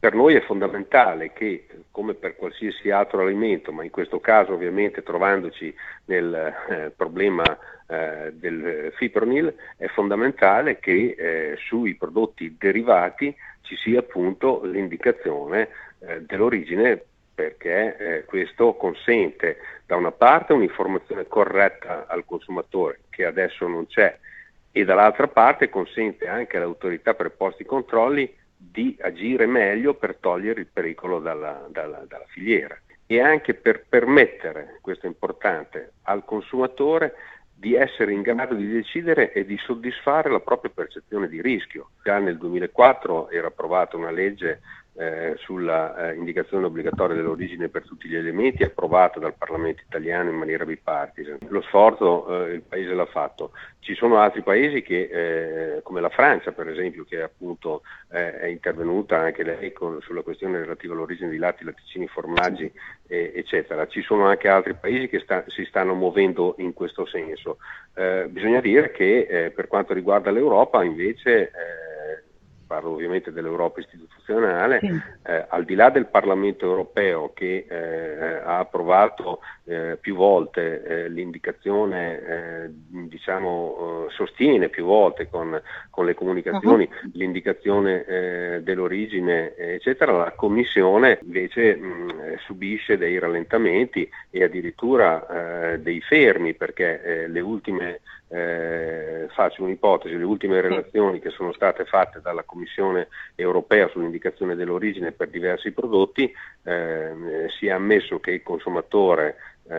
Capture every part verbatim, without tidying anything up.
per noi è fondamentale che, come per qualsiasi altro alimento, ma in questo caso ovviamente trovandoci nel eh, problema eh, del fipronil, è fondamentale che eh, sui prodotti derivati ci sia appunto l'indicazione eh, dell'origine, perché eh, questo consente da una parte un'informazione corretta al consumatore, che adesso non c'è, e dall'altra parte consente anche alle autorità preposte ai controlli di agire meglio per togliere il pericolo dalla, dalla, dalla filiera, e anche per permettere, questo è importante, al consumatore di essere in grado di decidere e di soddisfare la propria percezione di rischio. Già nel duemilaquattro era approvata una legge eh, sulla eh, indicazione obbligatoria dell'origine per tutti gli alimenti, approvata dal Parlamento italiano in maniera bipartisan. Lo sforzo eh, il Paese l'ha fatto. Ci sono altri paesi che, eh, come la Francia per esempio, che appunto eh, è intervenuta anche lei con, sulla questione relativa all'origine di latte, latticini, formaggi, eh, eccetera. Ci sono anche altri paesi che sta, si stanno muovendo in questo senso. Eh, bisogna dire che eh, per quanto riguarda l'Europa invece, eh, parlo ovviamente dell'Europa istituzionale, sì. eh, al di là del Parlamento europeo che eh, ha approvato eh, più volte eh, l'indicazione, eh, diciamo, eh, sostiene più volte con, con le comunicazioni uh-huh. l'indicazione eh, dell'origine, eccetera, la Commissione invece mh, subisce dei rallentamenti e addirittura eh, dei fermi, perché eh, le ultime Eh, faccio un'ipotesi, le ultime relazioni che sono state fatte dalla Commissione europea sull'indicazione dell'origine per diversi prodotti eh, si è ammesso che il consumatore,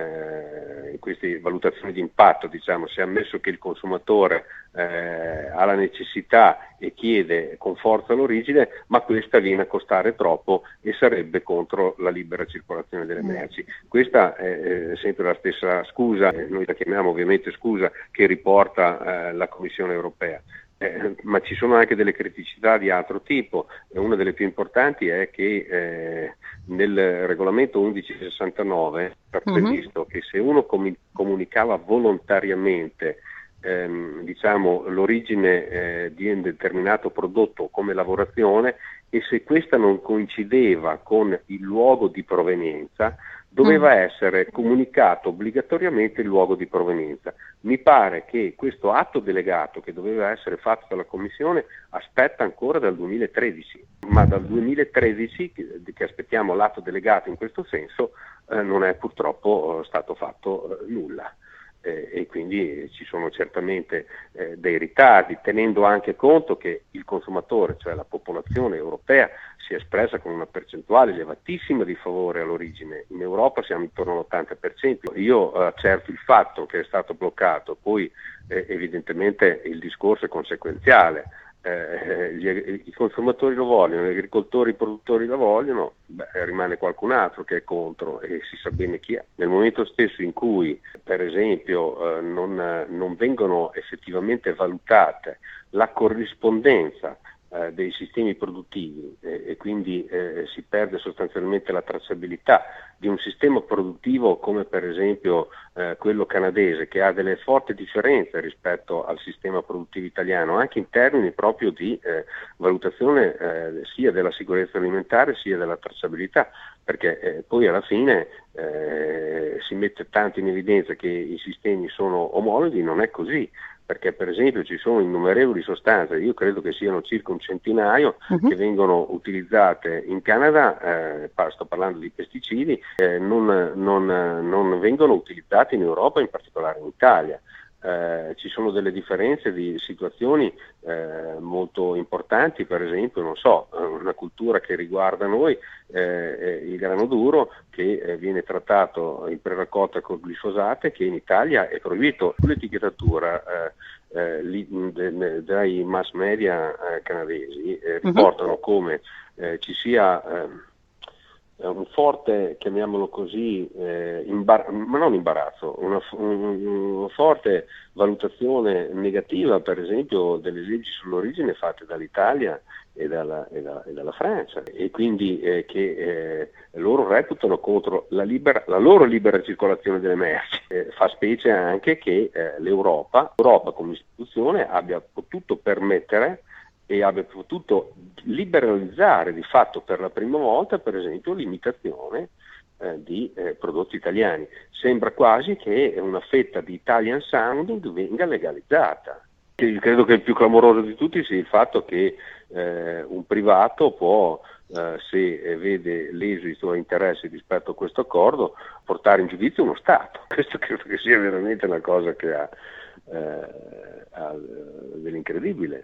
eh, in queste valutazioni di impatto diciamo, si è ammesso che il consumatore eh, ha la necessità e chiede con forza l'origine, ma questa viene a costare troppo e sarebbe contro la libera circolazione delle merci. Questa è eh, sempre la stessa scusa, eh, noi la chiamiamo ovviamente scusa, che riporta eh, la Commissione europea. Eh, ma ci sono anche delle criticità di altro tipo, e una delle più importanti è che eh, nel regolamento undici sessantanove è previsto uh-huh. che se uno com- comunicava volontariamente ehm, diciamo, l'origine eh, di un determinato prodotto come lavorazione, e se questa non coincideva con il luogo di provenienza, doveva mm. essere comunicato obbligatoriamente il luogo di provenienza. Mi pare che questo atto delegato, che doveva essere fatto dalla Commissione, aspetta ancora dal duemilatredici, ma dal duemilatredici, che, che aspettiamo l'atto delegato in questo senso, eh, non è purtroppo stato fatto eh, nulla. Eh, e quindi ci sono certamente eh, dei ritardi, tenendo anche conto che il consumatore, cioè la popolazione europea, si è espressa con una percentuale elevatissima di favore all'origine. In Europa siamo intorno all'ottanta per cento. Io accerto il fatto che è stato bloccato, poi eh, evidentemente il discorso è conseguenziale. Eh, gli, i consumatori lo vogliono, gli agricoltori, i produttori lo vogliono, beh, rimane qualcun altro che è contro, e si sa bene chi è. Nel momento stesso in cui, per esempio, eh, non, non vengono effettivamente valutate la corrispondenza eh, dei sistemi produttivi eh, e quindi eh, si perde sostanzialmente la tracciabilità di un sistema produttivo come per esempio eh, quello canadese, che ha delle forti differenze rispetto al sistema produttivo italiano, anche in termini proprio di eh, valutazione eh, sia della sicurezza alimentare sia della tracciabilità, perché eh, poi alla fine eh, si mette tanto in evidenza che i sistemi sono omologhi. Non è così, perché per esempio ci sono innumerevoli sostanze, io credo che siano circa un centinaio, uh-huh. che vengono utilizzate in Canada, eh, sto parlando di pesticidi, eh, non, non, non vengono utilizzati in Europa, in particolare in Italia. Eh, ci sono delle differenze di situazioni eh, molto importanti, per esempio, non so, una cultura che riguarda noi, eh, il grano duro, che eh, viene trattato in preraccolta con glifosate, che in Italia è proibito. L'etichettatura eh, eh, li, de, dai mass media eh, canadesi eh, riportano uh-huh. come eh, ci sia eh, un forte, chiamiamolo così, eh, imbar- ma non imbarazzo, una, un, una forte valutazione negativa, per esempio, delle leggi sull'origine fatte dall'Italia e dalla, e da, e dalla Francia, e quindi eh, che eh, loro reputano contro la, libera, la loro libera circolazione delle merci. Eh, fa specie anche che eh, l'Europa, l'Europa come istituzione abbia potuto permettere e abbia potuto liberalizzare di fatto per la prima volta, per esempio, l'imitazione eh, di eh, prodotti italiani. Sembra quasi che una fetta di Italian sounding venga legalizzata. Io credo che il più clamoroso di tutti sia il fatto che eh, un privato può, eh, se vede leso i suoi interessi rispetto a questo accordo, portare in giudizio uno Stato. Questo credo che sia veramente una cosa che ha, eh, ha dell'incredibile.